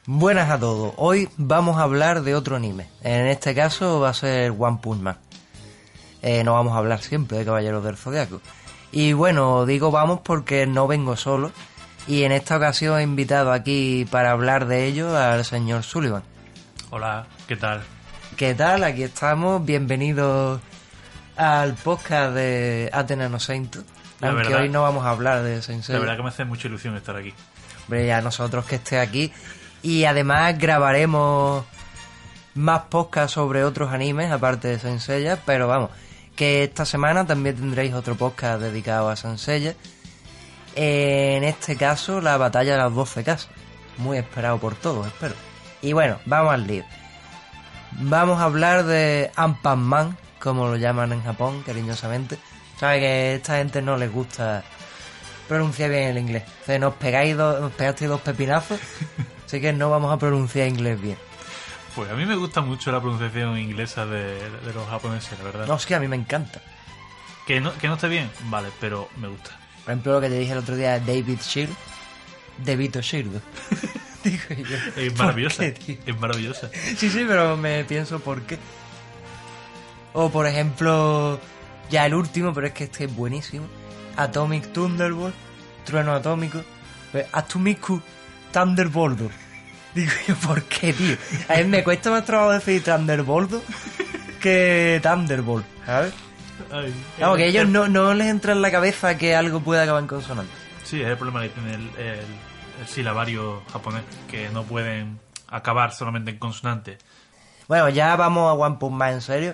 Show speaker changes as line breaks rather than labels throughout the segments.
Buenas a todos, hoy vamos a hablar de otro anime. En este caso va a ser One Punch Man. No vamos a hablar siempre de Caballeros del Zodiaco. Y bueno, digo vamos porque no vengo solo. Y en esta ocasión he invitado aquí para hablar de ello al señor Sullivan.
Hola, ¿qué tal?
¿Qué tal? Aquí estamos, bienvenidos al podcast de Athena no Saint. Aunque
verdad,
hoy no vamos a hablar de Saint Seiya.
La verdad que me hace mucha ilusión estar aquí.
Hombre, ya nosotros que esté aquí. Y además grabaremos más podcasts sobre otros animes, aparte de Saint Seiya. Pero vamos, que esta semana también tendréis otro podcast dedicado a Saint Seiya. En este caso, la batalla de las 12 casas. Muy esperado por todos, espero. Y bueno, vamos al lío. Vamos a hablar de Anpan-man, como lo llaman en Japón, cariñosamente. Sabe que a esta gente no les gusta pronunciar bien el inglés. O sea, nos pegasteis dos pepinazos, así que no vamos a pronunciar inglés bien.
Pues a mí me gusta mucho la pronunciación inglesa de los japoneses, la verdad.
No, es que a mí me encanta.
Que no esté bien, vale, pero me gusta.
Por ejemplo, lo que te dije el otro día, David Shield, Devito Shield. Dije yo.
Es maravillosa,
¿Por qué, tío?
es maravillosa.
Sí, pero me pienso por qué. O por ejemplo, ya el último, pero es que este es buenísimo. Atomic Thunderbolt, trueno atómico. Atomic Thunderbolt. Digo yo, ¿por qué, tío? A mí me cuesta más trabajo decir Thunderbolt que Thunderbolt, ¿sabes? Vamos, que a ellos no les entra en la cabeza que algo pueda acabar en consonante.
Sí, es el problema que tiene el silabario japonés, que no pueden acabar solamente en consonante.
Bueno, ya vamos a One Punch Man en serio.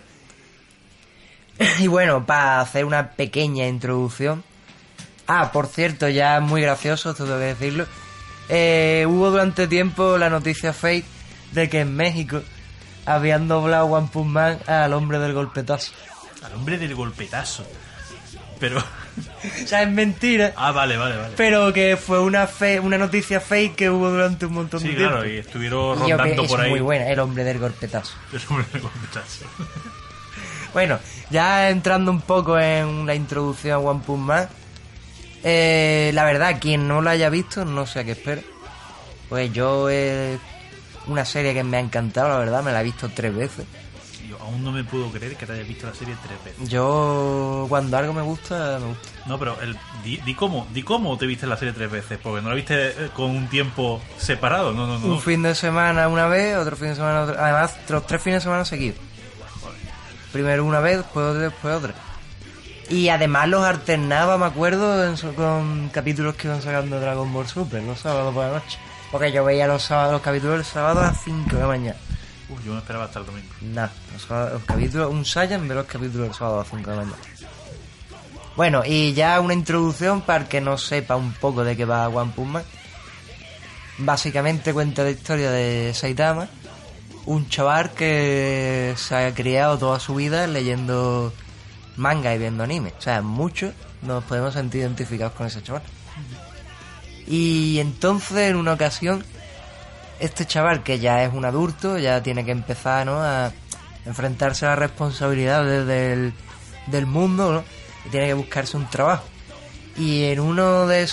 Y bueno, para hacer una pequeña introducción. Por cierto, ya es muy gracioso, esto tengo que decirlo. Hubo durante tiempo la noticia fake de que en México habían doblado One Punch Man al hombre del golpetazo.
Al hombre del golpetazo. Pero...
O sea, es mentira.
Vale.
Pero que fue una noticia fake que hubo durante un montón de tiempo.
Sí, claro, y estuvieron rondando por ahí.
Es muy buena, el hombre del golpetazo.
El hombre del golpetazo.
Bueno, ya entrando un poco en la introducción a One Punch Man, la verdad, quien no lo haya visto, no sé a qué espera. Pues yo es una serie que me ha encantado, la verdad, me la he visto 3 veces.
Yo aún no me puedo creer que te hayas visto la serie 3 veces.
Yo, cuando algo me gusta, me gusta.
No, pero di cómo te viste la serie 3 veces, porque no la viste con un tiempo separado, no.
Un fin de semana una vez, otro fin de semana otra. Además, los 3 fines de semana seguidos. Primero una vez, después otra. Y además los alternaba, me acuerdo, con capítulos que iban sacando Dragon Ball Super los sábados por la noche. Porque yo veía los capítulos del sábado a las 5 de la mañana.
Yo me esperaba hasta el domingo.
Nada, los capítulos, un Saiyan ve los capítulos del sábado a las 5 de la mañana. Bueno, y ya una introducción para el que no sepa un poco de qué va One Punch Man. Básicamente cuenta la historia de Saitama, un chaval que se ha criado toda su vida leyendo manga y viendo anime. O sea, muchos nos podemos sentir identificados con ese chaval. Y entonces, en una ocasión, este chaval, que ya es un adulto, ya tiene que empezar, ¿no?, a enfrentarse a las responsabilidades del mundo, ¿no?, y tiene que buscarse un trabajo. Y en una de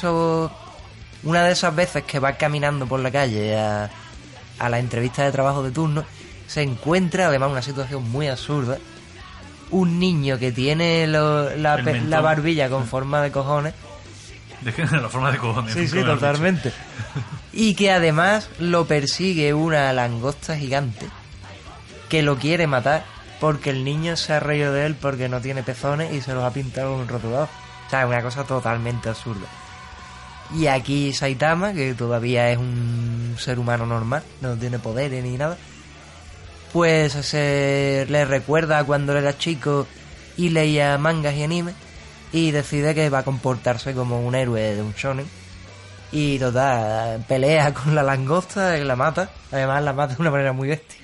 esas veces que va caminando por la calle a la entrevista de trabajo de turno, se encuentra, además, una situación muy absurda, un niño que tiene la barbilla con forma de cojones.
La forma de cojones.
Sí, totalmente. Y que además lo persigue una langosta gigante que lo quiere matar porque el niño se ha reído de él porque no tiene pezones y se los ha pintado con un rotulador. O sea, es una cosa totalmente absurda. Y aquí Saitama, que todavía es un ser humano normal, no tiene poderes ni nada, pues le recuerda cuando era chico y leía mangas y anime, y decide que va a comportarse como un héroe de un shonen. Y total, pelea con la langosta y la mata. Además la mata de una manera muy bestia.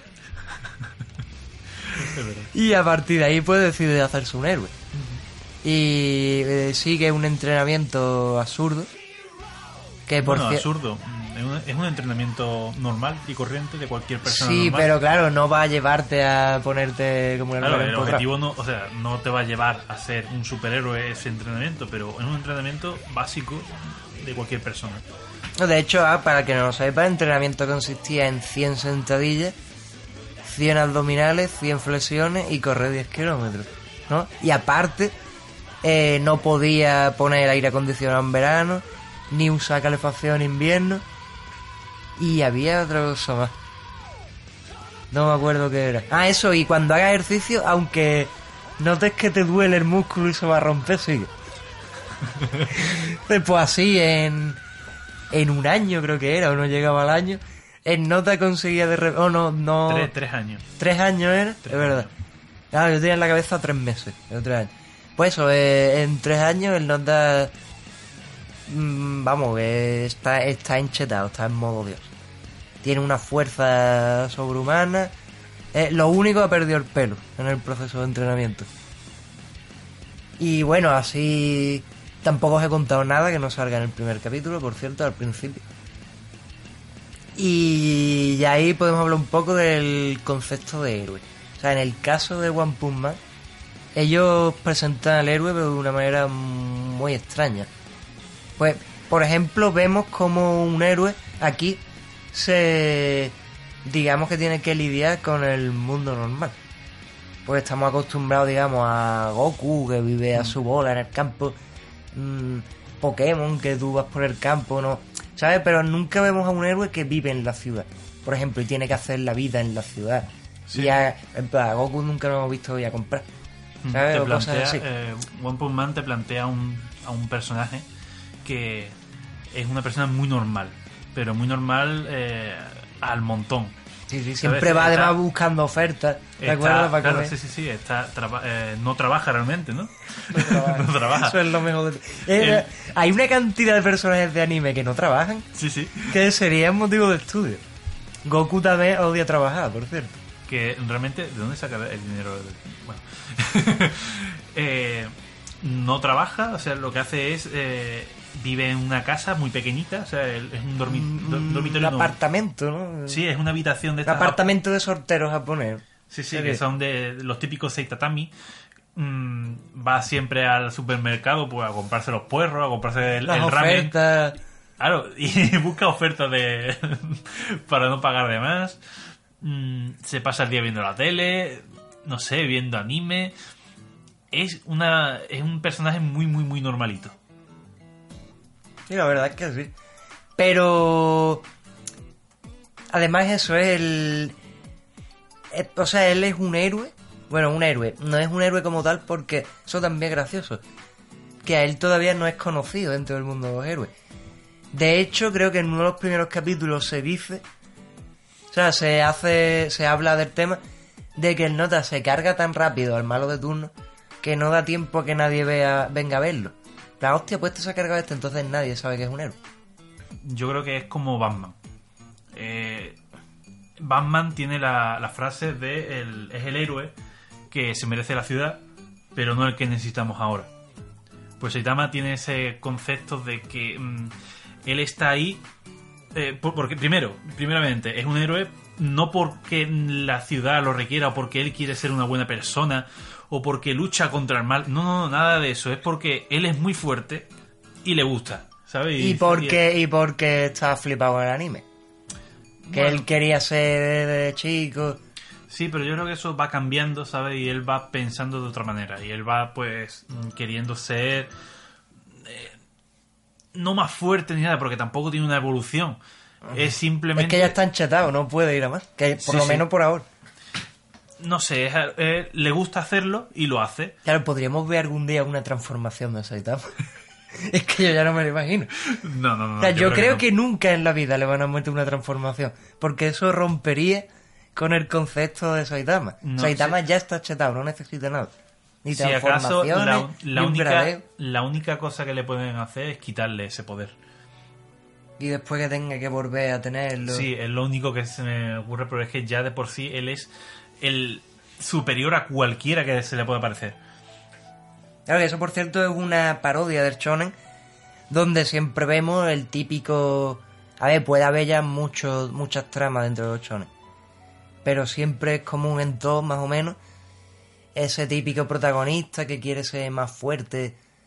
Y a partir de ahí pues decide hacerse un héroe. Y sigue un entrenamiento absurdo.
Absurdo. Es un entrenamiento normal y corriente de cualquier persona.
Sí,
normal.
pero claro, no va a llevarte a ponerte como un héroe.
Claro, el objetivo no te va a llevar a ser un superhéroe ese entrenamiento, pero es un entrenamiento básico de cualquier persona.
No, de hecho, para que no lo sepa, el entrenamiento consistía en 100 sentadillas, 100 abdominales, 100 flexiones y correr 10 kilómetros, ¿no? Y aparte, no podía poner aire acondicionado en verano, ni usar calefacción en invierno, y había otra cosa más. No me acuerdo qué era. Ah, eso, y cuando hagas ejercicio, aunque notes que te duele el músculo y se va a romper, sigue. Pues así, en un año creo que era, o no llegaba al año, en nota conseguía de... no...
3 años.
3 años era,
3
es verdad.
años.
Claro, yo tenía en la cabeza 3 meses, 3 años. Pues eso, en 3 años el nota... vamos, que está enchetado, está en modo Dios. Tiene una fuerza sobrehumana. Lo único, ha perdido el pelo en el proceso de entrenamiento. Y bueno, así tampoco os he contado nada que no salga en el primer capítulo, por cierto, al principio. Y ahí podemos hablar un poco del concepto de héroe. O sea, en el caso de One Punch Man, ellos presentan al héroe pero de una manera muy extraña. Pues, por ejemplo, vemos como un héroe aquí digamos que tiene que lidiar con el mundo normal. Pues estamos acostumbrados, digamos, a Goku, que vive a su bola en el campo, Pokémon, que tú vas por el campo, ¿no? ¿Sabes? Pero nunca vemos a un héroe que vive en la ciudad, por ejemplo, y tiene que hacer la vida en la ciudad. Sí. Y a Goku nunca lo hemos visto ir a comprar, ¿sabes?
Te plantea, One Punch Man te plantea a un personaje que es una persona muy normal, pero muy normal al montón.
Sí, siempre va además buscando ofertas, ¿de acuerdo? Para
claro, sí, no trabaja realmente, ¿no? No trabaja.
Eso es lo mejor de... hay una cantidad de personajes de anime que no trabajan,
sí,
que serían motivo de estudio. Goku también odia trabajar, por cierto.
Que realmente, ¿de dónde saca el dinero? Bueno. No trabaja, o sea, lo que hace es... vive en una casa muy pequeñita, o sea, es un dormitorio.
Un apartamento, ¿no?
Sí, es una habitación de
estas... apartamento de sortero japonés.
Sí, que son de los típicos 6 tatami. Va siempre al supermercado pues a comprarse los puerros, a comprarse el ramen. Claro, y busca ofertas para no pagar de más. Se pasa el día viendo la tele, no sé, viendo anime. Es un personaje muy, muy, muy normalito.
Sí, la verdad es que sí. Pero... además eso es o sea, él es un héroe. Bueno, un héroe. No es un héroe como tal porque... eso también es gracioso. Que a él todavía no es conocido dentro del mundo de los héroes. De hecho, creo que en uno de los primeros capítulos se dice... o sea, se habla del tema de que el nota se carga tan rápido al malo de turno que no da tiempo a que nadie venga a verlo. La hostia, pues se ha cargado entonces nadie sabe que es un héroe.
Yo creo que es como Batman. Batman tiene la frase de es el héroe que se merece la ciudad, pero no el que necesitamos ahora. Pues Saitama tiene ese concepto de que él está ahí porque primeramente es un héroe no porque la ciudad lo requiera o porque él quiere ser una buena persona o porque lucha contra el mal. No, nada de eso. Es porque él es muy fuerte y le gusta, ¿sabes?
Y porque está flipado con el anime. Que bueno, él quería ser de chico.
Sí, pero yo creo que eso va cambiando, ¿sabes? Y él va pensando de otra manera. Y él va, pues, queriendo ser... no más fuerte ni nada, porque tampoco tiene una evolución. Es simplemente...
es que ya está enchetado, no puede ir a más. Que por lo menos por ahora.
No sé, le gusta hacerlo y lo hace.
Claro, podríamos ver algún día una transformación de Saitama. Es que yo ya no me lo imagino.
No.
O sea, yo creo que nunca en la vida le van a meter una transformación, porque eso rompería con el concepto de Saitama. No, Saitama ya está chetado, no necesita nada. Ni transformaciones,
acaso, la única cosa que le pueden hacer es quitarle ese poder.
Y después que tenga que volver a tenerlo.
Sí, es lo único que se me ocurre, pero es que ya de por sí él es el superior a cualquiera que se le pueda parecer.
Claro que eso, por cierto, es una parodia del shonen, donde siempre vemos el típico... a ver, puede haber ya muchas tramas dentro de los shonen, pero siempre es común en todos, más o menos, ese típico protagonista que quiere ser más fuerte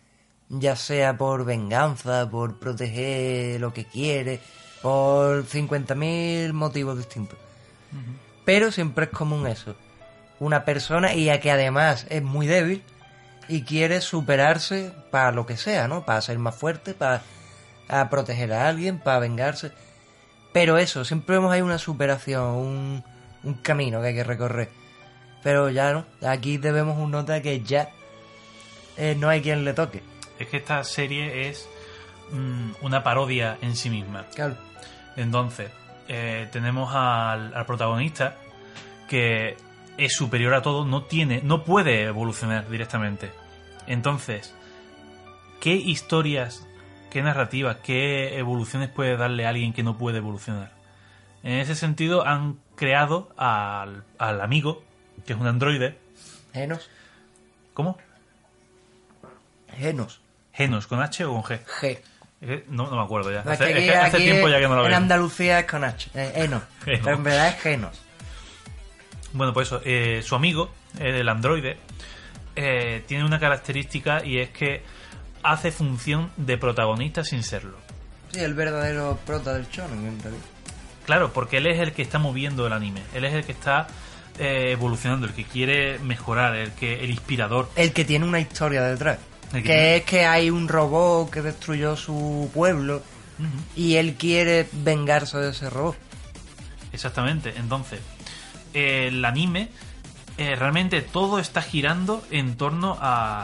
ya sea por venganza, por proteger lo que quiere, por 50.000 motivos distintos. Pero siempre es común eso. Una persona y a que además es muy débil y quiere superarse para lo que sea, ¿no? Para ser más fuerte, para proteger a alguien, para vengarse. Pero eso, siempre vemos ahí una superación, un camino que hay que recorrer. Pero ya no, aquí debemos un nota que ya no hay quien le toque.
Es que esta serie es una parodia en sí misma.
Claro.
Entonces, tenemos al protagonista que es superior a todo, no puede evolucionar directamente. Entonces, ¿qué historias, qué narrativas, qué evoluciones puede darle a alguien que no puede evolucionar? En ese sentido han creado al amigo, que es un androide.
Genos.
¿Cómo?
Genos.
Genos, ¿con H o con G?
G.
No me acuerdo ya.
No, es que
hace
aquí
tiempo ya que no lo veo.
En Andalucía es con H. Genos. Pero en verdad es Genos.
Bueno, pues eso, su amigo, el androide, tiene una característica y es que hace función de protagonista sin serlo.
Sí, el verdadero prota del shonen en realidad.
Claro, porque él es el que está moviendo el anime, él es el que está evolucionando, el que quiere mejorar, el inspirador.
El que tiene una historia detrás. Es que hay un robot que destruyó su pueblo y él quiere vengarse de ese robot.
Exactamente, entonces el anime realmente todo está girando en torno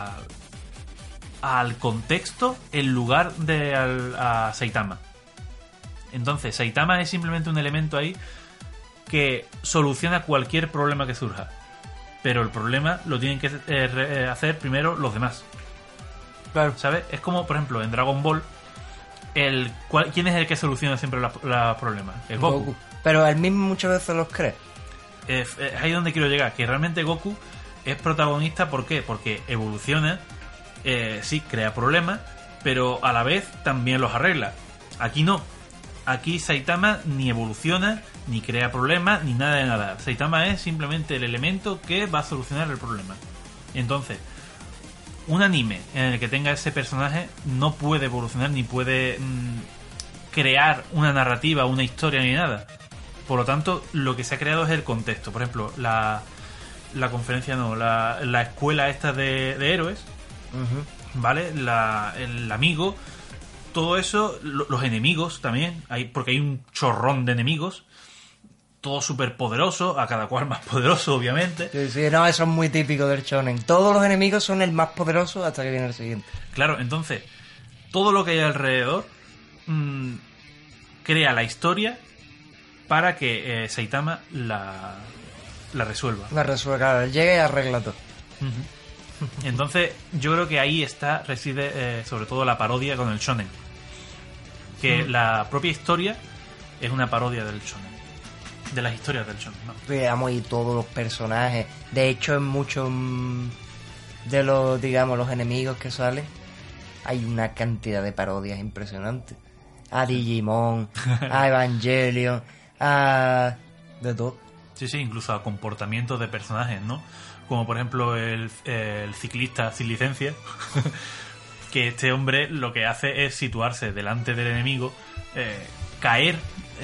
al contexto, el lugar de a Saitama. Entonces Saitama es simplemente un elemento ahí que soluciona cualquier problema que surja, pero el problema lo tienen que hacer primero los demás.
Claro.
¿Sabes? Es como, por ejemplo, en Dragon Ball, ¿quién es el que soluciona siempre los problemas? El Goku.
Pero él mismo muchas veces los cree.
Es ahí donde quiero llegar, que realmente Goku es protagonista. ¿Por qué? Porque evoluciona, sí, crea problemas, pero a la vez también los arregla. Aquí no. Aquí Saitama ni evoluciona, ni crea problemas, ni nada de nada. Saitama es simplemente el elemento que va a solucionar el problema. Entonces, un anime en el que tenga ese personaje no puede evolucionar, ni puede crear una narrativa, una historia, ni nada. Por lo tanto, lo que se ha creado es el contexto. Por ejemplo, la conferencia no, la escuela esta de héroes, ¿vale? El amigo, todo eso, los enemigos también, porque hay un chorrón de enemigos, todos súper poderosos, a cada cual más poderoso, obviamente.
Sí, no, eso es muy típico del shonen. Todos los enemigos son el más poderoso hasta que viene el siguiente.
Claro, entonces, todo lo que hay alrededor crea la historia para que Saitama la resuelva.
La resuelva, claro, llega y arregla todo.
Entonces, yo creo que ahí reside sobre todo la parodia con el shonen. Que la propia historia es una parodia del shonen. De las historias del shonen, ¿no?
Veamos y todos los personajes. De hecho, en muchos de los, digamos, los enemigos que salen, hay una cantidad de parodias impresionantes. A Digimon, a Evangelion, de todo.
Sí, incluso a comportamientos de personajes, ¿no? Como por ejemplo el ciclista sin licencia, que este hombre lo que hace es situarse delante del enemigo, caer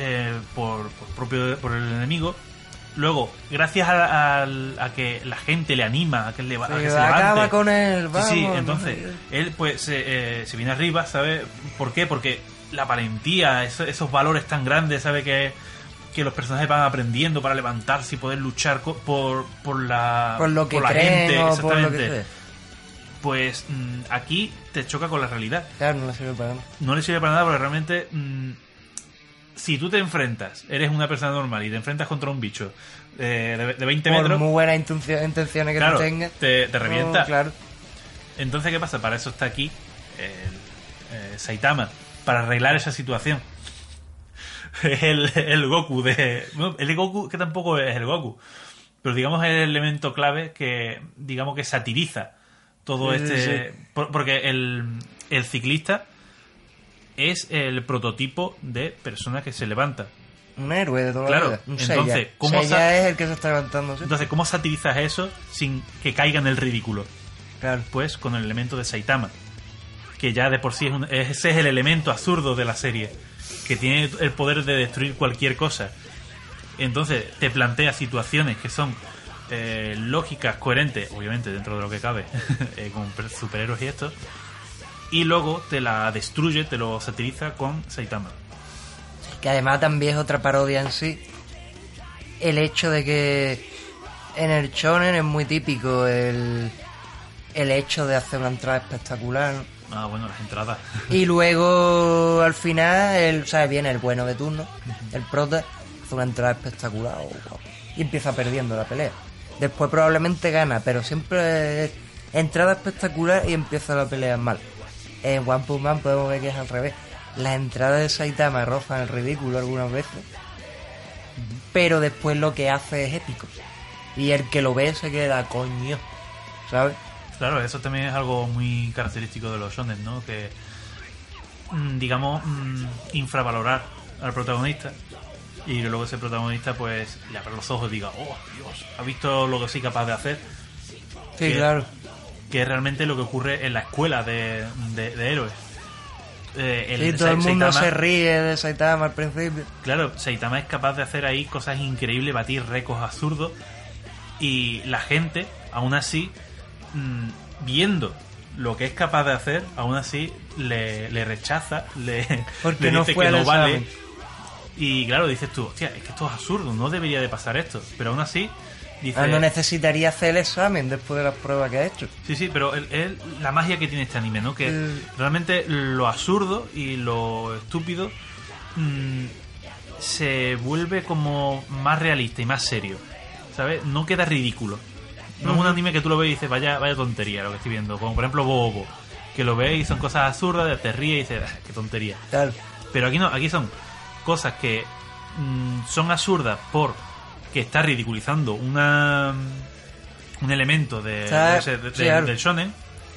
por el enemigo. Luego, gracias a que la gente le anima, a que se levante,
acaba con él, vamos.
Sí, entonces él pues se viene arriba, ¿sabe? ¿Por qué? Porque la valentía, esos valores tan grandes, ¿sabe? Que los personajes van aprendiendo para levantarse y poder luchar por la
creen,
gente,
o
exactamente.
por lo que sea.
Pues aquí te choca con la realidad.
Claro, no le sirve para nada.
No le sirve para nada porque realmente si tú te enfrentas, eres una persona normal y te enfrentas contra un bicho de 20 metros...
Por muy buenas intenciones que
claro,
tú tengas...
te revienta.
Claro.
Entonces, ¿qué pasa? Para eso está aquí Saitama, para arreglar esa situación. El Goku el Goku que tampoco es el Goku, pero digamos es el elemento clave que digamos que satiriza todo
sí.
Porque el ciclista es el prototipo de persona que se levanta,
un héroe de toda
claro,
la vida.
entonces
Seiya es el que se está levantando, ¿sí?
Entonces, ¿cómo satirizas eso sin que caiga en el ridículo?
Claro.
Pues con el elemento de Saitama. que ya de por sí ese es el elemento absurdo de la serie, que tiene el poder de destruir cualquier cosa. Entonces te plantea situaciones que son lógicas, coherentes, obviamente dentro de lo que cabe, con superhéroes y esto, y luego te la destruye, te lo satiriza con Saitama.
Que además también es otra parodia en sí. El hecho de que en el shonen es muy típico el hecho de hacer una entrada espectacular, ¿no?
Ah, bueno, las entradas.
Y luego al final viene el bueno de turno, el prota, hace una entrada espectacular y empieza perdiendo la pelea. Después probablemente gana, pero siempre es entrada espectacular y empieza la pelea mal. En One Punch Man podemos ver que es al revés. Las entradas de Saitama rozan el ridículo algunas veces, pero después lo que hace es épico. Y el que lo ve se queda coño, ¿sabes?
Claro, eso también es algo muy característico de los shonen, ¿no? Que, digamos, infravalorar al protagonista y que luego ese protagonista pues le abra los ojos y diga, oh, Dios, ¿has visto lo que soy capaz de hacer?
Sí, claro.
Que es realmente lo que ocurre en la escuela de héroes.
Sí, todo el mundo se ríe de Saitama al principio.
Claro, Saitama es capaz de hacer ahí cosas increíbles, batir récords absurdos, y la gente, aún así, viendo lo que es capaz de hacer, aún así le rechaza,
porque
le
no
dice
fue
que no vale.
examen.
Y claro, dices tú, hostia, es que esto es absurdo, no debería de pasar esto. Pero aún así, dice...
No necesitaría hacer el examen después de las pruebas que ha hecho.
Sí, pero la magia que tiene este anime, ¿no? Que realmente lo absurdo y lo estúpido se vuelve como más realista y más serio, ¿sabes? No queda ridículo. No es un anime que tú lo ves y dices, vaya tontería lo que estoy viendo. Como por ejemplo Bobo, que lo ves y son cosas absurdas, te ríes y dices, qué tontería.
Claro.
Pero aquí no, aquí son cosas que son absurdas por que está ridiculizando un elemento del shonen,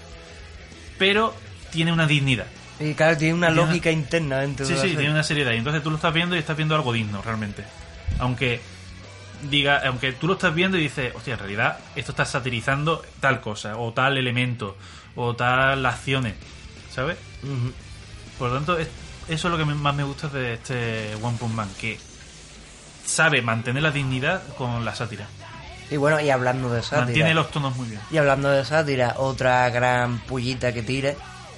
pero tiene una dignidad.
Y claro, tiene una lógica interna dentro de la serie.
Tiene una seriedad. Y entonces tú lo estás viendo y estás viendo algo digno, realmente. Aunque tú lo estás viendo y dices, hostia, en realidad esto está satirizando tal cosa, o tal elemento, o tal acciones, ¿sabes?
Uh-huh.
Por lo tanto, eso es lo que más me gusta de este One Punch Man, que sabe mantener la dignidad con la sátira.
Y bueno, y hablando de sátira,
mantiene los tonos muy bien.
Y hablando de sátira, otra gran pullita que tira,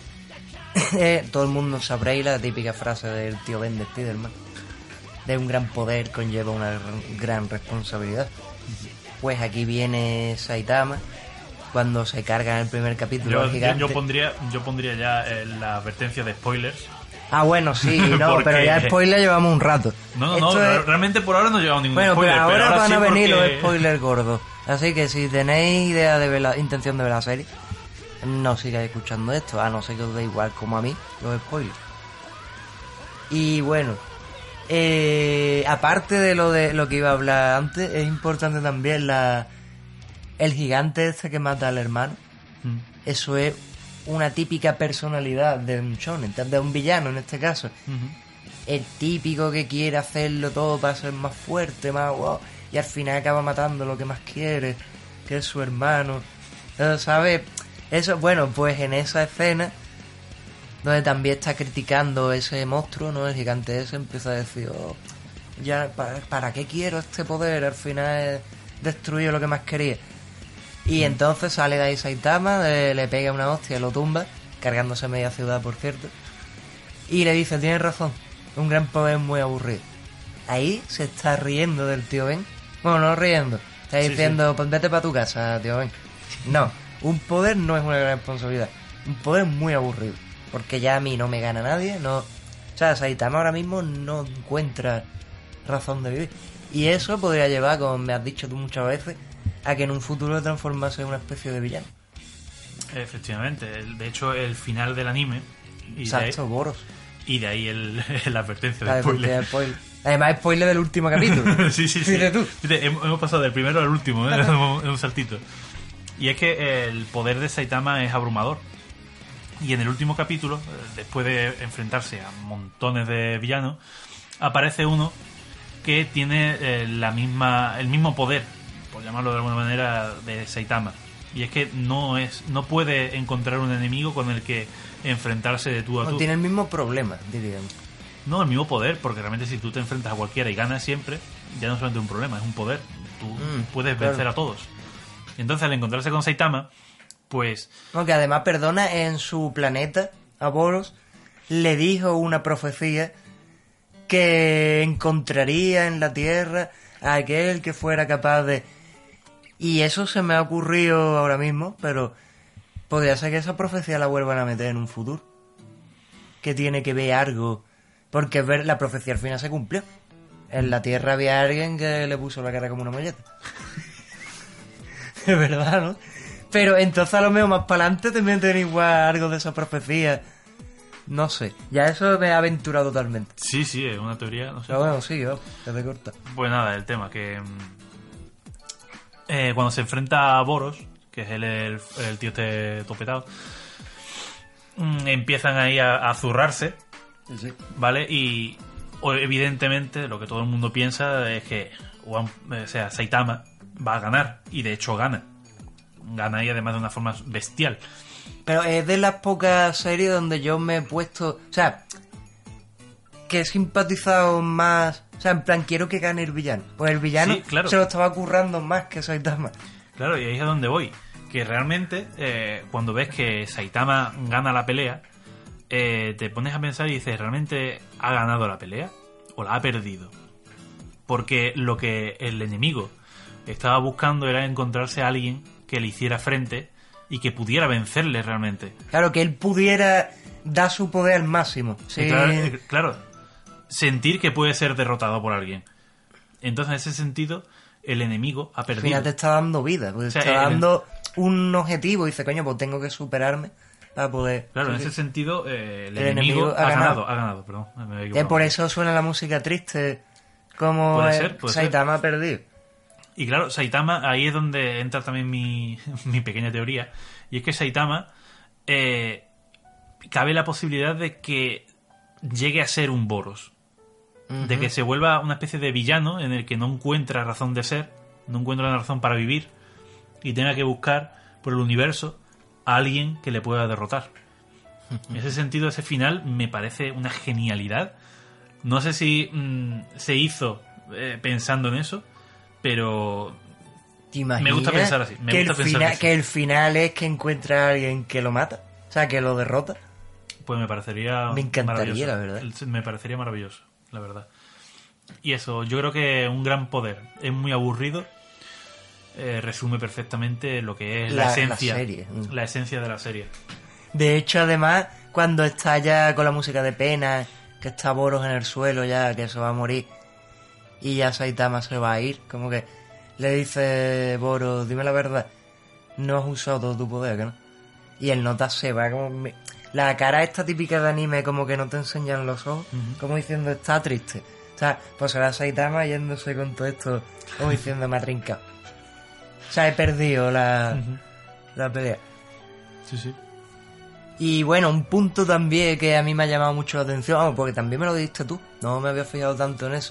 todo el mundo sabréis la típica frase del tío Ben de Spiderman: de un gran poder conlleva una gran responsabilidad. Pues aquí viene Saitama cuando se carga en el primer capítulo al gigante.
Yo pondría ya la advertencia de spoilers.
Ah, bueno, sí, no,
porque...
pero ya spoiler llevamos un rato.
Realmente por ahora no llevamos ningún spoiler.
Bueno, pero ahora van a venir
porque...
los spoilers gordos. Así que si tenéis idea de ver intención de ver la serie, no sigáis escuchando esto, a no ser que os dé igual como a mí los spoilers. Y bueno, aparte de lo que iba a hablar antes, es importante también el gigante este que mata al hermano. Eso es una típica personalidad de un shonen, de un villano en este caso. El típico que quiere hacerlo todo para ser más fuerte, más wow, y al final acaba matando lo que más quiere, que es su hermano. ¿Sabes? Eso, bueno, pues en esa escena donde también está criticando ese monstruo, ¿no? El gigante ese empieza a decir, ya, ¿para qué quiero este poder? Al final destruye lo que más quería. Y entonces sale de ahí Saitama, le pega una hostia, lo tumba, cargándose media ciudad, por cierto, y le dice, tienes razón, un gran poder muy aburrido. Ahí se está riendo del tío Ben. Bueno, no riendo, está diciendo, pues vete para tu casa, tío Ben. No, un poder no es una gran responsabilidad, un poder muy aburrido, porque ya a mí no me gana nadie, no. O sea, Saitama ahora mismo no encuentra razón de vivir. Y eso podría llevar, como me has dicho tú muchas veces, a que en un futuro transformase en una especie de villano.
Efectivamente. De hecho, el final del anime...
Exacto, Boros.
Y de ahí la advertencia de spoiler.
Además, spoiler del último capítulo.
sí.
Fíjate tú.
Hemos pasado del primero al último, en un saltito. Y es que el poder de Saitama es abrumador. Y en el último capítulo, después de enfrentarse a montones de villanos, aparece uno que tiene el mismo poder, por llamarlo de alguna manera, de Saitama. Y es que no puede encontrar un enemigo con el que enfrentarse de tú a
No
tú.
tiene el mismo problema, diríamos.
No, el mismo poder, porque realmente si tú te enfrentas a cualquiera y ganas siempre, ya no es solamente un problema, es un poder. Tú puedes vencer
claro.
a todos. Entonces, al encontrarse con Saitama, pues...
No, que además, perdona, en su planeta, a Boros, le dijo una profecía que encontraría en la Tierra a aquel que fuera capaz de... Y eso se me ha ocurrido ahora mismo, pero podría ser que esa profecía la vuelvan a meter en un futuro. Que tiene que ver algo... Porque la profecía al final se cumplió. En la Tierra había alguien que le puso la cara como una molleta. Es verdad, ¿no? Pero entonces a lo mejor más para adelante también tiene igual algo de esa profecía. No sé. Ya eso me ha aventurado totalmente.
Sí, es una teoría, no sé.
Pero bueno, sí, que te corta.
Pues nada, el tema que... cuando se enfrenta a Boros, que es el tío este topetado, empiezan ahí a zurrarse,
Sí.
¿vale? Y evidentemente lo que todo el mundo piensa es que Saitama va a ganar, y de hecho gana y además de una forma bestial.
Pero es de las pocas series donde yo me he puesto... O sea, que he simpatizado más... O sea, en plan, quiero que gane el villano. Pues el villano
Sí, claro.
se lo estaba currando más que Saitama.
Claro, y ahí es a donde voy. Que realmente, cuando ves que Saitama gana la pelea, te pones a pensar y dices, ¿realmente ha ganado la pelea? ¿O la ha perdido? Porque lo que el enemigo estaba buscando era encontrarse a alguien que le hiciera frente y que pudiera vencerle realmente.
Claro, que él pudiera dar su poder al máximo. Sí.
Claro, sentir que puede ser derrotado por alguien. Entonces, en ese sentido, el enemigo ha
Al
perdido.
final te está dando vida, pues
O sea,
te está dando un objetivo y dice, coño, pues tengo que superarme para poder...
Claro, en
Sí,
ese
sí.
sentido, el enemigo ha ganado, perdón. Me he equivocado.
Por eso suena la música triste, como
Puede ser.
Saitama ha perdido.
Y claro, Saitama, ahí es donde entra también mi pequeña teoría. Y es que Saitama, cabe la posibilidad de que llegue a ser un Boros. De que se vuelva una especie de villano en el que no encuentra razón de ser, no encuentra una razón para vivir, y tenga que buscar por el universo a alguien que le pueda derrotar. En ese sentido, ese final me parece una genialidad. No sé si se hizo pensando en eso, pero
¿Te imaginas
me gusta pensar así.
que el final es que encuentra a alguien que lo mata? O sea, que lo derrota.
Pues me parecería
Me encantaría,
maravilloso.
la verdad.
Me parecería maravilloso, la verdad. Y eso, yo creo que un gran poder es muy aburrido. Resume perfectamente lo que es la esencia.
serie.
La esencia de la serie.
De hecho, además, cuando está ya con la música de pena, que está Boros en el suelo ya, que se va a morir, y ya Saitama se va a ir, como que le dice Boros, dime la verdad, no has usado todo tu poder, ¿que no? Y el nota se va como... La cara esta típica de anime, como que no te enseñan los ojos, como diciendo, está triste. O sea, pues será Saitama yéndose con todo esto, como diciendo, me ha trincado. O sea, he perdido la pelea.
Sí.
Y bueno, un punto también que a mí me ha llamado mucho la atención, vamos, porque también me lo dijiste tú, no me había fijado tanto en eso.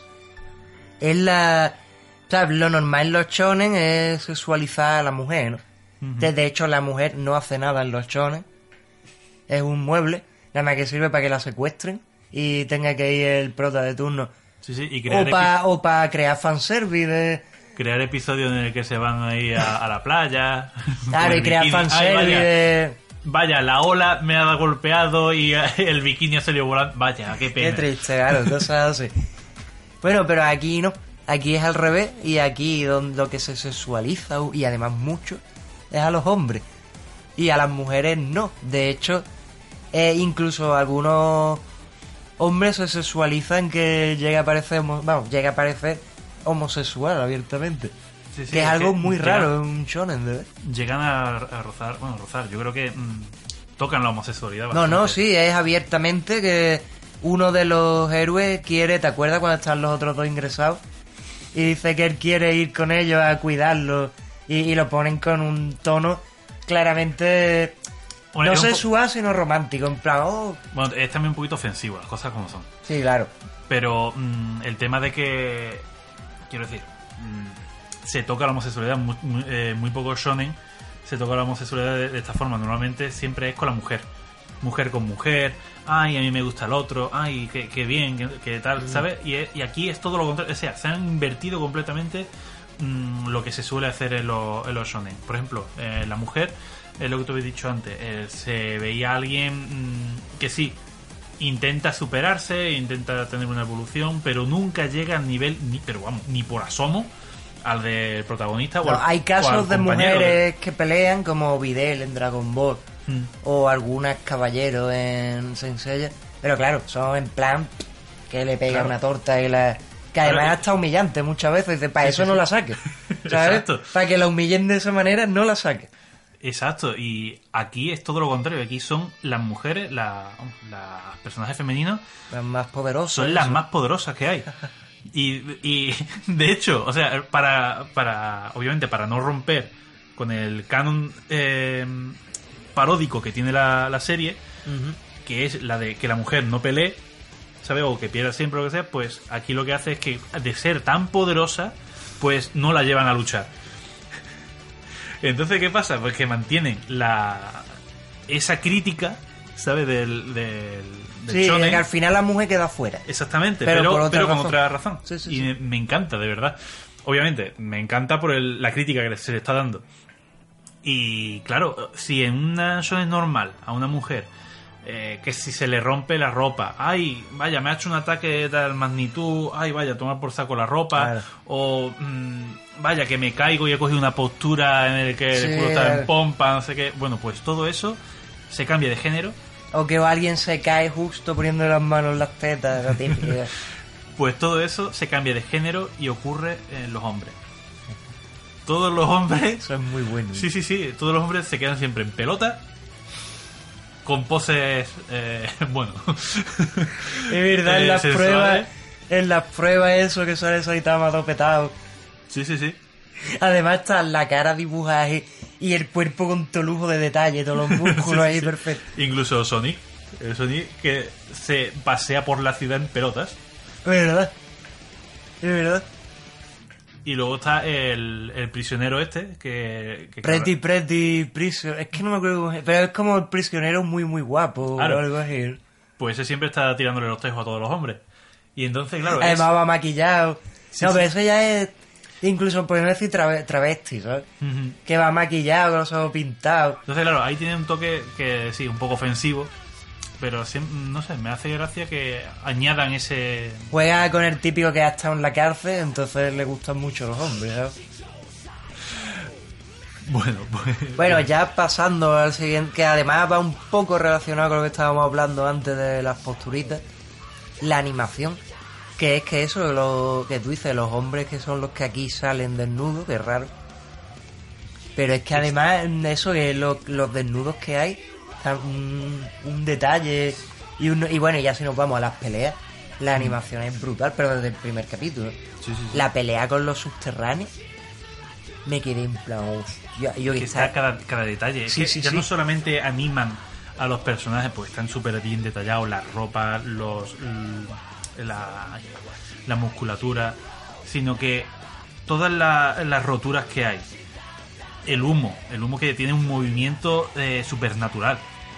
Es la... O sea, lo normal en los shonen es sexualizar a la mujer, ¿no? De hecho, la mujer no hace nada en los shonen. Es un mueble, nada más que sirve para que la secuestren y tenga que ir el prota de turno.
Sí, y crear
O para crear fanservice.
crear episodios en el que se van ahí a la playa.
Claro, y crear fanservice.
Vaya, la ola me ha golpeado y el bikini ha salido volando. Vaya, qué pena.
Qué triste, claro, cosas así. Bueno, pero aquí no. Aquí es al revés. Y aquí lo que se sexualiza, y además mucho, es a los hombres. Y a las mujeres no. De hecho, incluso algunos hombres se sexualizan que llega a parecer homosexual abiertamente.
Sí,
que es algo muy raro en un shonen, de ver.
Llegan a rozar, yo creo que tocan la homosexualidad bastante.
No, sí, es abiertamente que uno de los héroes quiere, ¿te acuerdas cuando están los otros dos ingresados? Y dice que él quiere ir con ellos a cuidarlos y lo ponen con un tono claramente
Bueno,
no sexual, sino romántico, en plan,
Bueno, es también un poquito ofensivo, las cosas como son.
Sí, claro.
Pero el tema de que, quiero decir, se toca la homosexualidad muy poco shonen, se toca la homosexualidad de esta forma. Normalmente siempre es con la mujer. Mujer con mujer. Ay, a mí me gusta el otro. Ay, qué bien, qué tal, ¿sabes? Y aquí es todo lo contrario. O sea, se han invertido completamente lo que se suele hacer en los shonen. Por ejemplo, la mujer, es lo que te había dicho antes. Se veía a alguien que sí, intenta superarse, intenta tener una evolución, pero nunca llega al nivel, ni por asomo, al del protagonista.
No, hay casos de
compañero
mujeres que pelean, como Videl en Dragon Ball, o algunas caballeros en Saint Seiya, pero claro, son en plan que le pega una torta y la... Que además es hasta humillante muchas veces. Dice, para eso no la saques, ¿sabes?
Exacto.
Para que la humillen de esa manera, no la saques.
Exacto, y aquí es todo lo contrario. Aquí son las mujeres, las personajes femeninos,
Las más poderosas.
son las más poderosas que hay. Y de hecho, o sea, obviamente para no romper con el canon paródico que tiene la serie, que es la de que la mujer no pelee, ¿sabes? O que pierda siempre, lo que sea, pues aquí lo que hace es que, de ser tan poderosa, pues no la llevan a luchar. Entonces, ¿qué pasa? Pues que mantienen esa crítica, ¿sabes? Del
sí,
shonen.
que al final la mujer queda fuera.
Exactamente,
pero
con otra razón.
Sí,
y
sí.
me encanta, de verdad. Obviamente, me encanta por la crítica que se le está dando. Y claro, si en una shonen normal a una mujer, que si se le rompe la ropa, ay, vaya, me ha hecho un ataque de tal magnitud, ay, vaya, tomar por saco la ropa,
claro.
O vaya, que me caigo y he cogido una postura en el que el culo está en pompa, no sé qué. Bueno, pues todo eso se cambia de género.
O que alguien se cae justo poniendo las manos en las tetas, la típica.
Pues todo eso se cambia de género y ocurre en los hombres. Todos los hombres...
Eso es muy bueno.
Sí. Todos los hombres se quedan siempre en pelota, con poses... bueno.
Es verdad,
sensuales.
en las pruebas eso que sale Saitama todo petado.
Sí.
Además está la cara dibujada y el cuerpo con todo lujo de detalle, todos los músculos ahí perfectos.
Incluso Sonic. El Sonic que se pasea por la ciudad en pelotas.
Es verdad.
Y luego está el prisionero este, que
Pretty Prisoner. Es que no me acuerdo cómo es, pero es como el prisionero muy, muy guapo.
Claro.
O algo así.
Pues ese siempre está tirándole los tejos a todos los hombres. Y entonces, claro...
Además va maquillado.
Sí,
no,
sí.
pero eso ya es... Incluso podemos decir travesti, ¿sabes? Que va maquillado, con los ojos pintados.
Entonces, claro, ahí tiene un toque que sí, un poco ofensivo. Pero no sé, me hace gracia que añadan ese...
Juega con el típico que ha estado en la cárcel, entonces le gustan mucho los hombres, ¿sabes?
Bueno, pues...
Bueno, ya pasando al siguiente, que además va un poco relacionado con lo que estábamos hablando antes de las posturitas, la animación, que es que eso, lo que tú dices, los hombres que son los que aquí salen desnudos, que es raro, pero es que además eso, que los desnudos que hay, un detalle, y bueno, ya si nos vamos a las peleas, la animación es brutal, pero desde el primer capítulo.
Sí.
La pelea con los subterráneos, me quedé en plan, hostia, yo
que está cada detalle.
Sí,
es que ya no solamente animan a los personajes, pues están súper bien detallados, las ropas, la musculatura, sino que todas las roturas que hay, el humo que tiene un movimiento supernatural,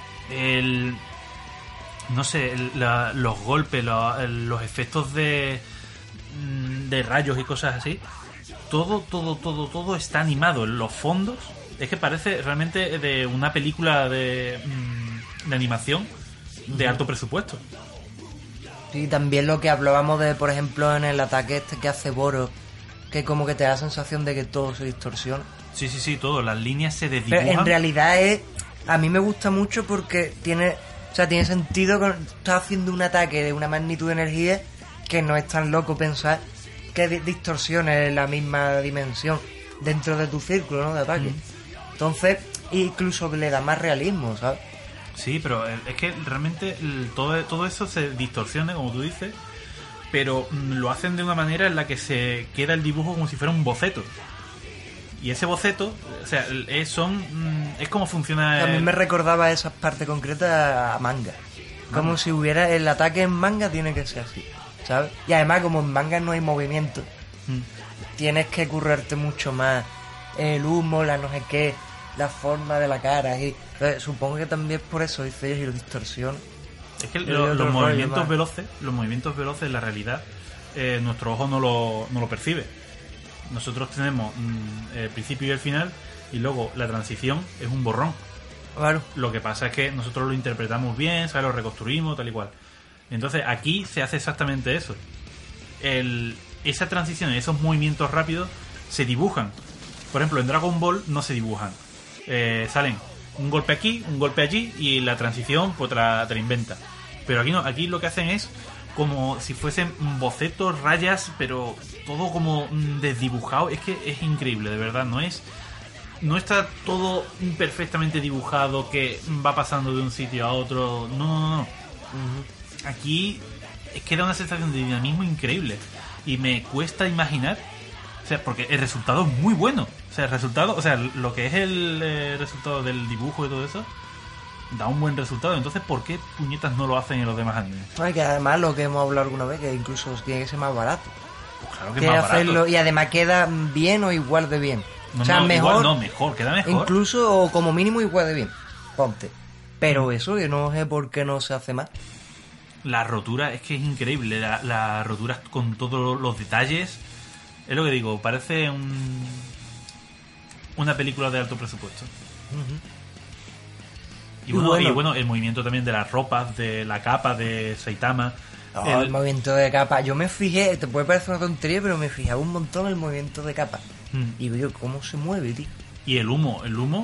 no sé, los golpes, los efectos de rayos y cosas así, todo está animado. En los fondos es que parece realmente de una película de animación de alto presupuesto.
Sí, también lo que hablábamos de, por ejemplo, en el ataque este que hace Boro, que como que te da la sensación de que todo se distorsiona.
Sí, todo, las líneas se desdibujan.
Pero en realidad a mí me gusta mucho porque tiene sentido que estás haciendo un ataque de una magnitud de energía que no es tan loco pensar que distorsiones la misma dimensión dentro de tu círculo, ¿no?, de ataque. Entonces, incluso le da más realismo, ¿sabes?
Sí, pero es que realmente todo eso se distorsiona, como tú dices, pero lo hacen de una manera en la que se queda el dibujo como si fuera un boceto. Y ese boceto, o sea, es como funciona...
También me recordaba esa parte concreta a manga. Como si hubiera el ataque en manga, tiene que ser así, ¿sabes? Y además, como en manga no hay movimiento, tienes que currarte mucho más el humo, la no sé qué, la forma de la cara. Y supongo que también por eso dice ellos y lo distorsiona.
Es que los movimientos veloces en la realidad, nuestro ojo no lo percibe. Nosotros tenemos el principio y el final, y luego la transición es un borrón.
Claro.
Lo que pasa es que nosotros lo interpretamos bien, ¿sabes? Lo reconstruimos, tal y cual. Entonces aquí se hace exactamente eso. Esa transición, esos movimientos rápidos se dibujan. Por ejemplo, en Dragon Ball no se dibujan. Salen un golpe aquí, un golpe allí, y la transición pues te la inventa. Pero aquí no, aquí lo que hacen es como si fuesen bocetos, rayas, pero todo como desdibujado. Es que es increíble, de verdad. No está todo perfectamente dibujado, que va pasando de un sitio a otro. No. Uh-huh. Aquí es que da una sensación de dinamismo increíble. Y me cuesta imaginar, o sea, porque el resultado es muy bueno. O sea, lo que es el resultado del dibujo y todo eso, da un buen resultado. Entonces, ¿por qué puñetas no lo hacen en los demás animes?
Ay, que además lo que hemos hablado alguna vez, que incluso tiene que ser más barato.
Pues claro que es más
hacerlo,
barato.
Y además queda bien o igual de bien.
No,
o sea,
mejor, queda mejor.
Incluso o como mínimo igual de bien. Ponte. Pero eso que no sé por qué no se hace más.
La rotura es que es increíble. La rotura con todos los detalles. Es lo que digo, parece una película de alto presupuesto. Uh-huh. Y bueno, el movimiento también de las ropas, de la capa de Saitama.
El movimiento de capa. Yo me fijé, te puede parecer una tontería, pero me fijaba un montón el movimiento de capa. Y veo cómo se mueve, tío.
Y el humo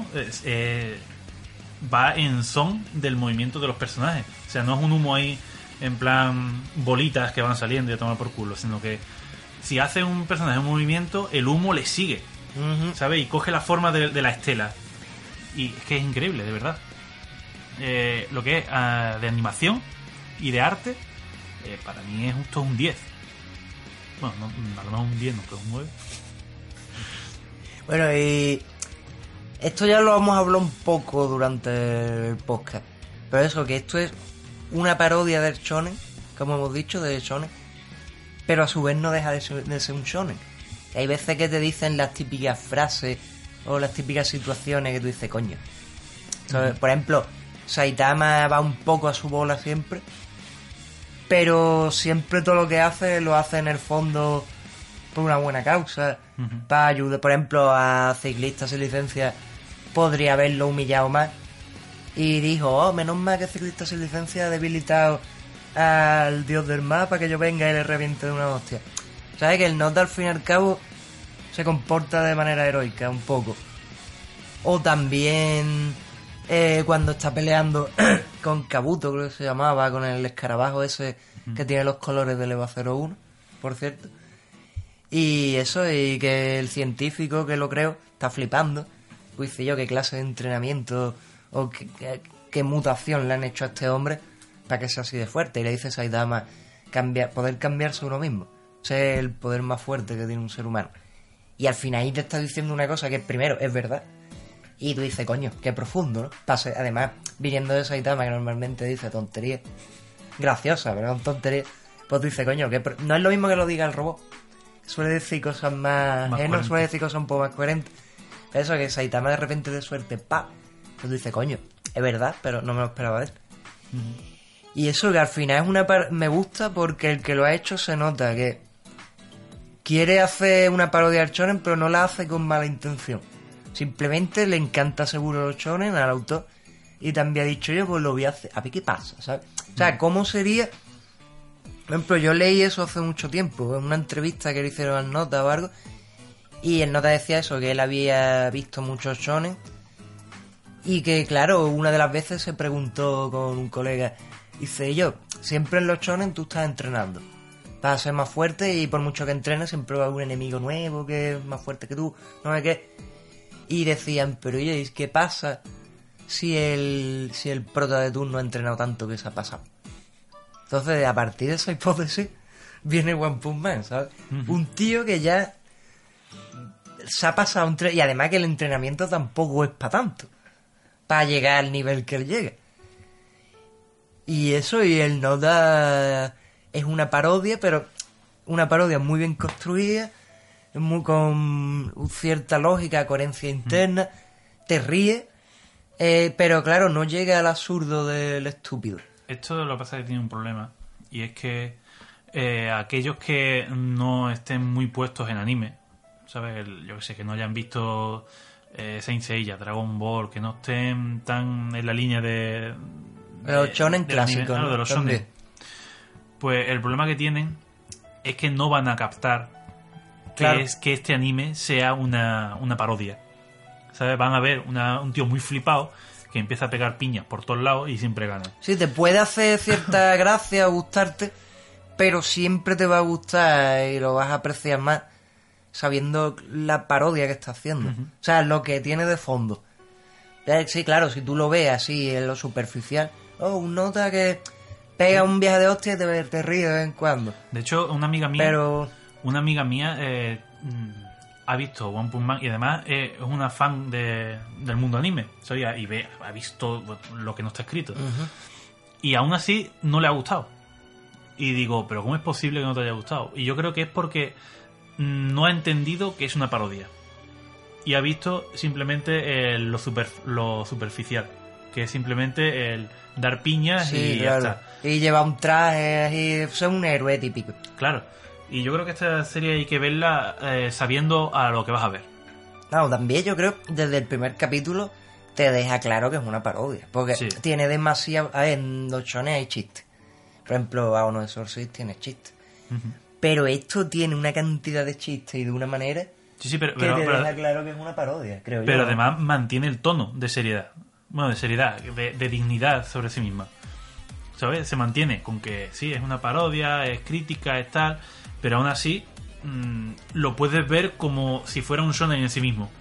va en son del movimiento de los personajes. O sea, no es un humo ahí en plan bolitas que van saliendo y a tomar por culo, sino que si hace un personaje un movimiento, el humo le sigue, ¿sabes? Y coge la forma de la estela. Y es que es increíble, de verdad. Lo que es de animación y de arte, para mí es justo un 10. Bueno, a lo mejor un 10, no, pero un 9.
Bueno, y esto ya lo hemos hablado un poco durante el podcast. Pero eso, que esto es una parodia del shonen, como hemos dicho, del shonen. Pero a su vez no deja de ser un shonen. Hay veces que te dicen las típicas frases o las típicas situaciones que tú dices, coño. ¿Sabes? Por ejemplo, Saitama va un poco a su bola siempre, pero siempre todo lo que hace lo hace en el fondo por una buena causa, para ayudar. Por ejemplo, a Ciclista Sin Licencia podría haberlo humillado más y dijo, menos mal que Ciclista Sin Licencia ha debilitado al dios del mar para que yo venga y le reviente de una hostia. ¿Sabes? Que el Nota al fin y al cabo se comporta de manera heroica un poco. O también cuando está peleando con Kabuto, creo que se llamaba, con el escarabajo ese que tiene los colores del EVA 01, por cierto. Y eso, y que el científico que lo creo está flipando. Pues dice yo, qué clase de entrenamiento o qué mutación le han hecho a este hombre para que sea así de fuerte. Y le dice Saitama, poder cambiarse uno mismo. Ese es el poder más fuerte que tiene un ser humano. Y al final ahí te está diciendo una cosa que primero es verdad. Y tú dices, coño, qué profundo, ¿no? Además, viniendo de Saitama, que normalmente dice tonterías graciosas, pero son tonterías, pues tú dices, coño, no es lo mismo que lo diga el robot. Suele decir cosas más no suele decir cosas un poco más coherentes. Eso, que Saitama de repente de suerte, ¡pa! Pues tú dices, coño, es verdad, pero no me lo esperaba de él. Y eso que al final es me gusta porque el que lo ha hecho se nota que quiere hacer una parodia al shonen, pero no la hace con mala intención. Simplemente le encanta seguro los shonen al autor y también ha dicho yo, pues lo voy a hacer, a ver qué pasa, ¿sabes? O sea, ¿cómo sería? Por ejemplo, yo leí eso hace mucho tiempo, en una entrevista que le hicieron al Nota o algo, y el Nota decía eso, que él había visto muchos shonen y que, claro, una de las veces se preguntó con un colega, dice yo, siempre en los shonen tú estás entrenando para ser más fuerte y por mucho que entrenes siempre va a haber un enemigo nuevo que es más fuerte que tú, no sé qué. Y decían, pero oye, ¿qué pasa si el prota de turno ha entrenado tanto que se ha pasado? Entonces, a partir de esa hipótesis, viene One Punch Man, ¿sabes? Un tío que ya se ha pasado y además que el entrenamiento tampoco es para tanto, para llegar al nivel que él llega. Y eso, y el Nota es una parodia, pero una parodia muy bien construida, con cierta lógica, coherencia interna. te ríes, pero claro, no llega al absurdo del estúpido.
Esto lo que pasa es que tiene un problema, y es que aquellos que no estén muy puestos en anime, ¿sabes? Yo que sé, que no hayan visto Saint Seiya, Dragon Ball, que no estén tan en la línea de
Los shonen
del anime,
clásicos,
claro,
¿no?
de los
También.
shonen. Pues el problema que tienen es que no van a captar
Claro.
que es que este anime sea una parodia. ¿Sabes? Van a ver un tío muy flipado que empieza a pegar piñas por todos lados y siempre gana.
Sí, te puede hacer cierta gracia o gustarte, pero siempre te va a gustar y lo vas a apreciar más sabiendo la parodia que está haciendo. O sea, lo que tiene de fondo. Sí, claro, si tú lo ves así en lo superficial, un nota que pega un viaje de hostia y te ríes de vez en cuando.
De hecho, una amiga mía
Pero
ha visto One Punch Man y además es una fan del mundo anime. ¿Sabes? Y ha visto lo que no está escrito. Y aún así no le ha gustado. Y digo, ¿pero cómo es posible que no te haya gustado? Y yo creo que es porque no ha entendido que es una parodia. Y ha visto simplemente lo superficial. Que es simplemente el dar piñas
sí,
y
claro.
ya está.
Y lleva un traje y es un héroe típico.
Claro. Y yo creo que esta serie hay que verla sabiendo a lo que vas a ver.
Claro, también yo creo desde el primer capítulo te deja claro que es una parodia. Porque
Sí.
tiene demasiado... A ver, en los shonen hay chistes. Por ejemplo, a uno de Sword tiene chistes. Pero esto tiene una cantidad de chistes y de una manera
Sí, sí, pero
que te deja claro que es una parodia, creo yo.
pero además mantiene el tono de seriedad. Bueno, de seriedad, de dignidad sobre sí misma. ¿Sabes? Se mantiene con que sí, es una parodia, es crítica, es tal, pero aún así lo puedes ver como si fuera un shonen en sí mismo.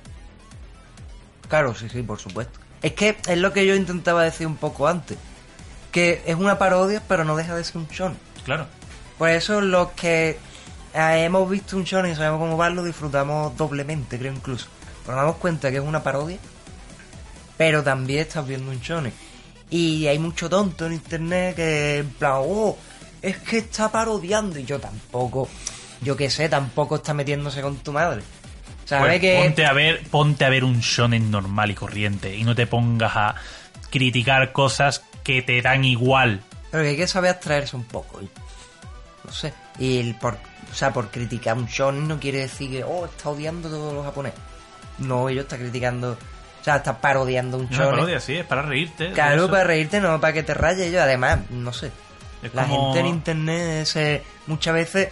Claro, sí, por supuesto. Es que es lo que yo intentaba decir un poco antes. Que es una parodia, pero no deja de ser un shonen.
Claro.
Por eso los que hemos visto un shonen y sabemos cómo va, lo disfrutamos doblemente, creo incluso. Pero nos damos cuenta que es una parodia, pero también estás viendo un shonen. Y hay mucho tonto en internet que en plan, es que está parodiando. Y yo qué sé, tampoco está metiéndose con tu madre. ¿Sabes
Pues
que
ponte a ver un shonen normal y corriente y no te pongas a criticar cosas que te dan igual.
Pero que hay que saber abstraerse un poco. No sé. Y por criticar un shonen no quiere decir que, está odiando a todos los japoneses. No, ellos está criticando, está parodiando un
Una
shonen.
parodia, sí, es para reírte.
Claro,
Eso.
para reírte, no para que te rayes. Yo, además, no sé.
Es
La
como-
gente en internet muchas veces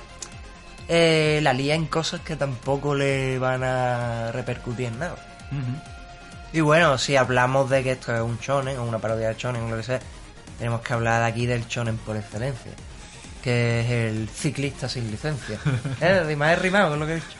la lía en cosas que tampoco le van a repercutir en nada.
Ujú.
Y bueno, si hablamos de que esto es un shonen o una parodia de shonen o lo que sea, tenemos que hablar aquí del shonen por excelencia, que es el ciclista sin licencia. Me he rimado con lo que he dicho.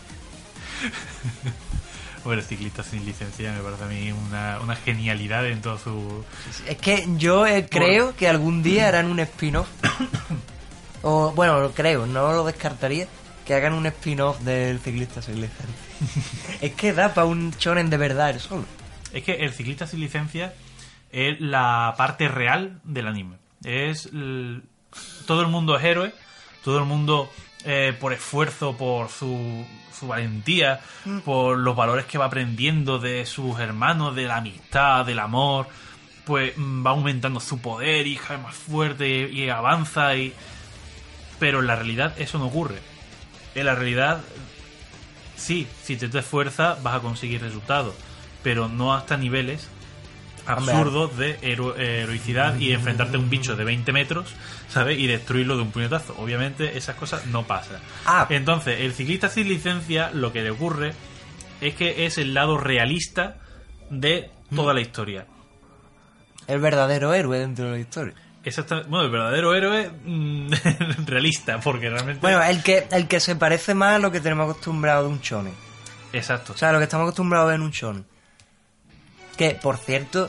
Bueno, el ciclista sin licencia me parece a mí una genialidad en todo su...
Es que yo creo que algún día harán un spin-off. O bueno, lo creo, no lo descartaría, que hagan un spin-off del ciclista sin licencia. Es que da para un shonen de verdad el solo.
Es que el ciclista sin licencia es la parte real del anime. Todo el mundo es héroe, todo el mundo por esfuerzo, por su valentía, por los valores que va aprendiendo de sus hermanos, de la amistad, del amor, pues va aumentando su poder y es más fuerte y avanza. Pero en la realidad eso no ocurre. En la realidad, sí, si te esfuerzas vas a conseguir resultados, pero no hasta niveles absurdos de heroicidad y enfrentarte a un bicho de 20 metros, ¿sabes? Y destruirlo de un puñetazo. Obviamente esas cosas no pasan. Entonces, el ciclista sin licencia, lo que le ocurre es que es el lado realista de toda la historia.
El verdadero héroe dentro de la historia.
Exactamente. Bueno, el verdadero héroe realista, porque realmente...
Bueno, el que se parece más a lo que tenemos acostumbrado de un shonen.
Exacto.
O sea, lo que estamos acostumbrados a ver en un shonen. Que, por cierto,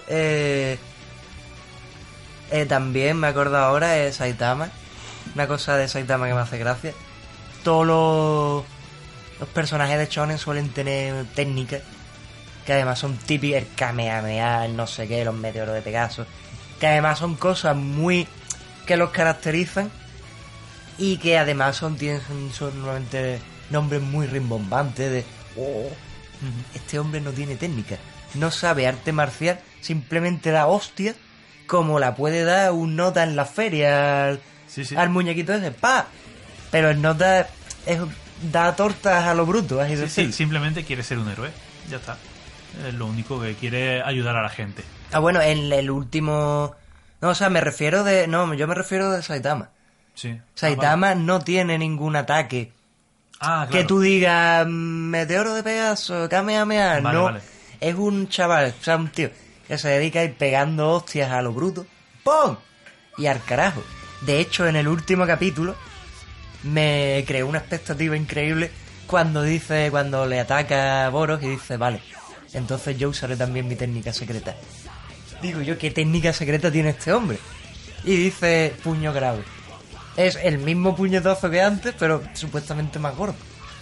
también me acuerdo ahora de Saitama. Una cosa de Saitama que me hace gracia. Todos los personajes de shonen suelen tener técnicas que además son típicas, el Kamehameha, el no sé qué, los meteoros de Pegaso, que además son cosas muy que los caracterizan y que además son normalmente nombres muy rimbombantes de este hombre no tiene técnica. no sabe arte marcial, simplemente da hostias como la puede dar un nota en la feria al muñequito ese, ¡pa! Pero el nota da tortas a lo bruto, así de
Sí, simplemente quiere ser un héroe, ya está. Es lo único que quiere, ayudar a la gente.
Bueno, en el último... No, o sea, yo me refiero de Saitama.
Sí.
Saitama no tiene ningún ataque.
Claro.
Que tú digas, meteoro de Pegaso, Kamehameha, no.
Vale.
Es un chaval, o sea, un tío que se dedica a ir pegando hostias a lo bruto. ¡Pum! Y al carajo. De hecho, en el último capítulo me creó una expectativa increíble cuando le ataca a Boros y dice, vale, entonces yo usaré también mi técnica secreta. Digo yo, ¿qué técnica secreta tiene este hombre? Y dice, puño grave. Es el mismo puñetazo que antes, pero supuestamente más gordo.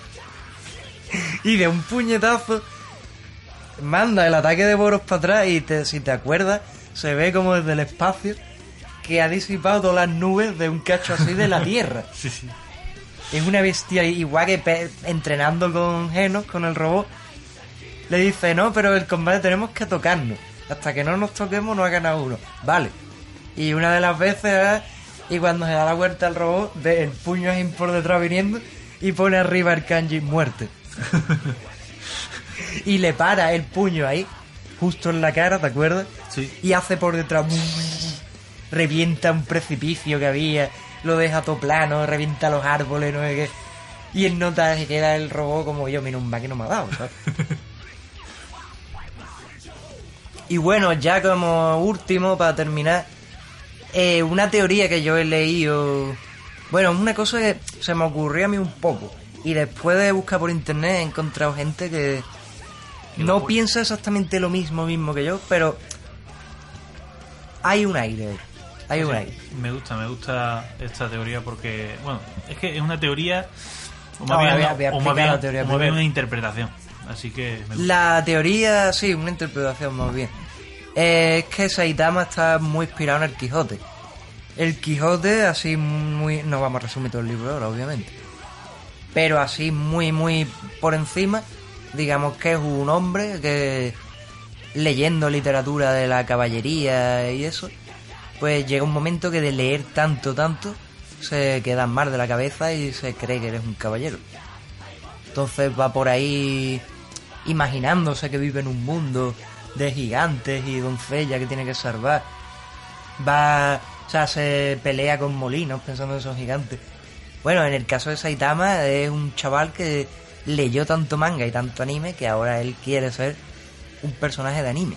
Y de un puñetazo manda el ataque de Boros para atrás y si te acuerdas, se ve como desde el espacio que ha disipado todas las nubes de un cacho así de la Tierra.
Sí.
Es una bestia, igual que entrenando con Genos, con el robot. Le dice, no, pero el combate tenemos que tocarnos. Hasta que no nos toquemos no ha ganado uno. Vale. Y una de las veces, y cuando se da la vuelta al robot, ve el puño así por detrás viniendo y pone arriba el kanji muerte. Y le para el puño ahí, justo en la cara, ¿te acuerdas?
Sí.
Y hace por detrás, revienta un precipicio que había, lo deja todo plano, revienta los árboles, no sé qué. Y él nota que queda el robot como yo, mira, un va que no me ha dado, ¿sabes? Y bueno, ya como último, para terminar, una teoría que yo he leído... Bueno, una cosa que se me ocurrió a mí un poco. Y después de buscar por internet he encontrado gente que no piensa exactamente lo mismo que yo, pero hay un aire. Hay un aire.
Me gusta esta teoría porque, bueno, es que es una teoría... O
No,
más
voy a explicar la teoría
bien
primero.
una interpretación. Así que me gusta.
La teoría, sí, una interpretación más bien. Es que Saitama está muy inspirado en el Quijote. El Quijote, así muy... No vamos a resumir todo el libro ahora, obviamente. Pero así muy por encima, digamos que es un hombre que, leyendo literatura de la caballería y eso, pues llega un momento que de leer tanto, se queda mal de la cabeza y se cree que eres un caballero. Entonces va por ahí imaginándose que vive en un mundo de gigantes y doncellas que tiene que salvar. Se pelea con molinos pensando en esos gigantes. Bueno, en el caso de Saitama es un chaval que leyó tanto manga y tanto anime que ahora él quiere ser un personaje de anime.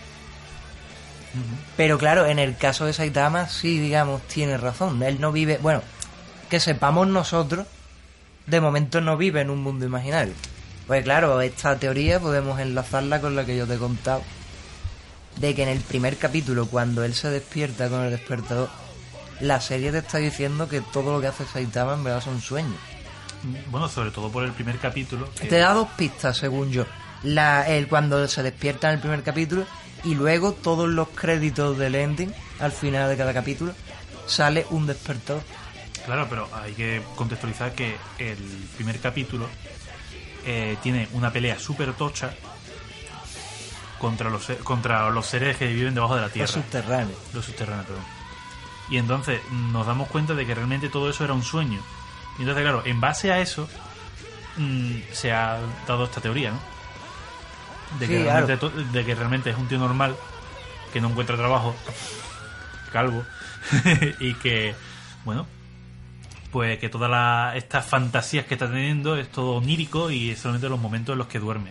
Pero claro, en el caso de Saitama sí, digamos, tiene razón. Él no vive... Bueno, que sepamos nosotros, de momento no vive en un mundo imaginario. Pues claro, esta teoría podemos enlazarla con la que yo te he contado. De que en el primer capítulo, cuando él se despierta con el despertador, la serie te está diciendo que todo lo que hace Saitama en verdad son sueños.
Bueno, sobre todo por el primer capítulo. Que...
Te da dos pistas, según yo. Él cuando se despierta en el primer capítulo y luego todos los créditos del ending, al final de cada capítulo, sale un despertador.
Claro, pero hay que contextualizar que el primer capítulo tiene una pelea súper tocha contra los seres que viven debajo de la tierra. Los subterráneos, perdón. Y entonces nos damos cuenta de que realmente todo eso era un sueño. Y entonces, claro, en base a eso se ha dado esta teoría, ¿no? De que realmente es un tío normal que no encuentra trabajo, calvo, y que, bueno, pues que todas estas fantasías que está teniendo es todo onírico y es solamente los momentos en los que duerme.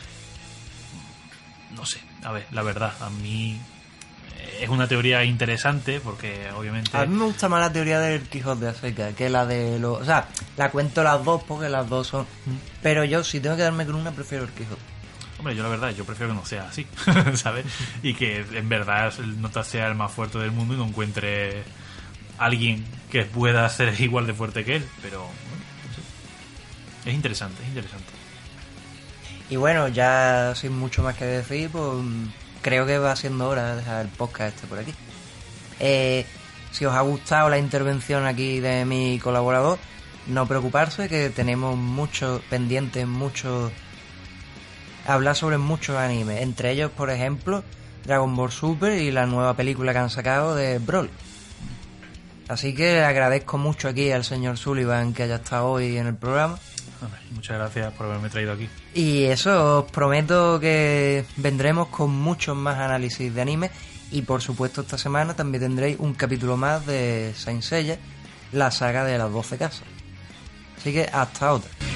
No sé, a ver, la verdad, a mí es una teoría interesante porque obviamente...
A mí me gusta más la teoría del Quijote a seca que la de los... O sea, la cuento las dos porque las dos son... Pero yo, si tengo que darme con una, prefiero el Quijote.
Hombre, yo la verdad, yo prefiero que no sea así, ¿sabes? Y que en verdad el nota sea el más fuerte del mundo y no encuentre alguien que pueda ser igual de fuerte que él. Pero, bueno, no sé. Es interesante.
Y bueno, ya sin mucho más que decir, pues creo que va siendo hora de dejar el podcast por aquí. Si os ha gustado la intervención aquí de mi colaborador, no preocuparse, que tenemos muchos pendientes, muchos hablar sobre muchos animes, entre ellos, por ejemplo, Dragon Ball Super y la nueva película que han sacado de Brawl. Así que le agradezco mucho aquí al señor Sullivan que haya estado hoy en el programa.
Muchas gracias por haberme traído aquí.
Y eso, os prometo que vendremos con muchos más análisis de anime. Y por supuesto esta semana también tendréis un capítulo más de Saint Seiya, la saga de las 12 casas. Así que hasta otra.